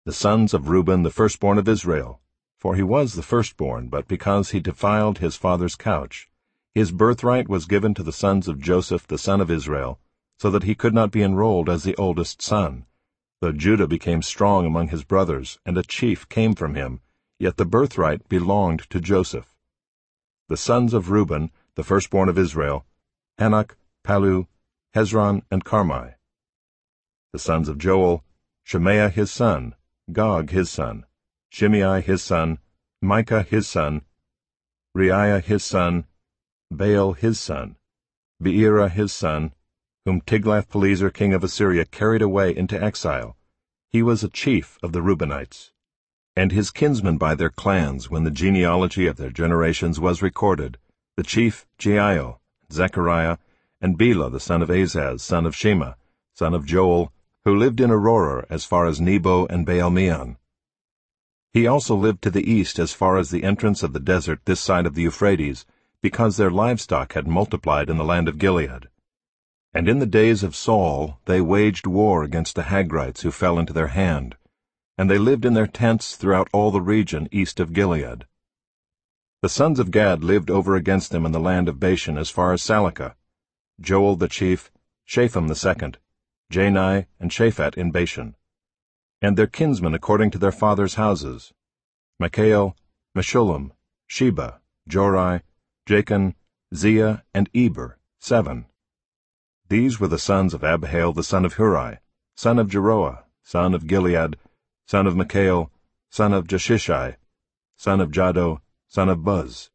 The sons of Reuben, the firstborn of Israel. For he was the firstborn, but because he defiled his father's couch, his birthright was given to the sons of Joseph the son of Israel, so that he could not be enrolled as the oldest son. Though Judah became strong among his brothers, and a chief came from him, yet the birthright belonged to Joseph. The sons of Reuben, the firstborn of Israel, Hanok, Palu, Hezron, and Carmi. The sons of Joel, Shemaiah his son, Gog his son, Shimei his son, Micah his son, Reiah his son, Baal his son, Beerah his son, whom Tiglath-Pileser king of Assyria carried away into exile. He was a chief of the Reubenites. And his kinsmen by their clans, when the genealogy of their generations was recorded, the chief Jeiel, Zechariah, and Bela the son of Azaz, son of Shema, son of Joel, who lived in Aurora as far as Nebo and Baal-Meon. He also lived to the east as far as the entrance of the desert this side of the Euphrates, because their livestock had multiplied in the land of Gilead. And in the days of Saul they waged war against the Hagrites who fell into their hand, and they lived in their tents throughout all the region east of Gilead. The sons of Gad lived over against them in the land of Bashan as far as Salecah, Joel the chief, Shapham the second, Jani and Shaphat in Bashan, and their kinsmen according to their fathers' houses, Michael, Meshullam, Sheba, Jorai, Jachin, Zia, and Eber, 7. These were the sons of Abihail the son of Huri, son of Jeroah, son of Gilead, son of Michael, son of Jeshishai, son of Jado, son of Buz.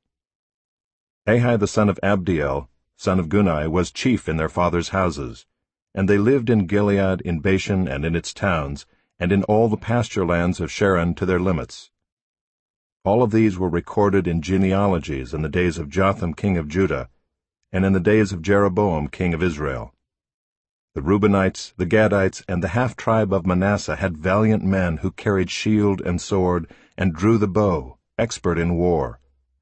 Ahi the son of Abdiel, son of Gunai, was chief in their fathers' houses, and they lived in Gilead, in Bashan, and in its towns, and in all the pasture lands of Sharon to their limits. All of these were recorded in genealogies in the days of Jotham king of Judah, and in the days of Jeroboam king of Israel. The Reubenites, the Gadites, and the half-tribe of Manasseh had valiant men who carried shield and sword, and drew the bow, expert in war,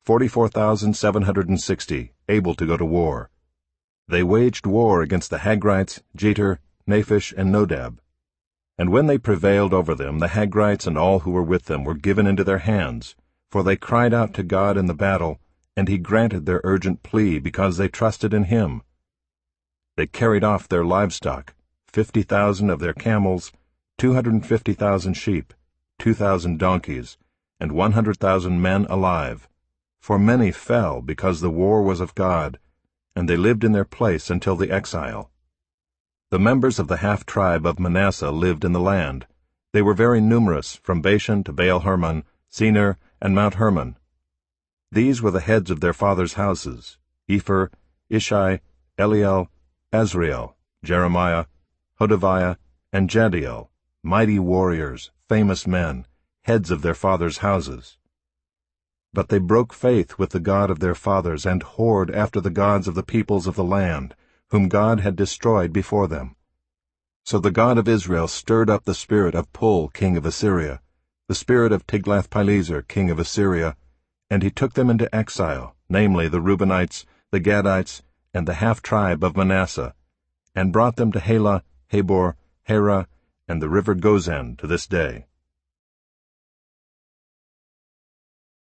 44,760, able to go to war. They waged war against the Hagrites, Jeter, Naphish, and Nodab. And when they prevailed over them, the Hagrites and all who were with them were given into their hands, for they cried out to God in the battle, and he granted their urgent plea because they trusted in him. They carried off their livestock, 50,000 of their camels, 250,000 sheep, 2,000 donkeys, and 100,000 men alive. For many fell because the war was of God, and they lived in their place until the exile. The members of the half-tribe of Manasseh lived in the land. They were very numerous, from Bashan to Baal-Hermon, Senir, and Mount Hermon. These were the heads of their fathers' houses, Epher, Ishai, Eliel, Azriel, Jeremiah, Hodaviah, and Jadiel, mighty warriors, famous men, heads of their fathers' houses. But they broke faith with the God of their fathers, and whored after the gods of the peoples of the land, whom God had destroyed before them. So the God of Israel stirred up the spirit of Pul king of Assyria, the spirit of Tiglath-Pileser king of Assyria, and he took them into exile, namely the Reubenites, the Gadites, and the half-tribe of Manasseh, and brought them to Halah, Habor, Hara, and the river Gozan to this day.